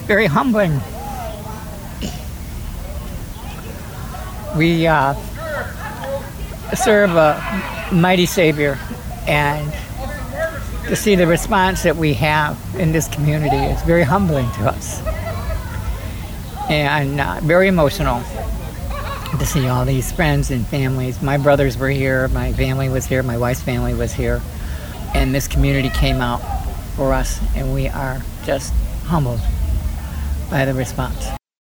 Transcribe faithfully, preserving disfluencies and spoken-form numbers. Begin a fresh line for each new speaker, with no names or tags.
very humbling. We uh, serve a mighty Savior, and to see the response that we have in this community is very humbling to us, and uh, very emotional to see all these friends and families. My brothers were here, my family was here, my wife's family was here, and this community came out for us, and we are just humbled by the response.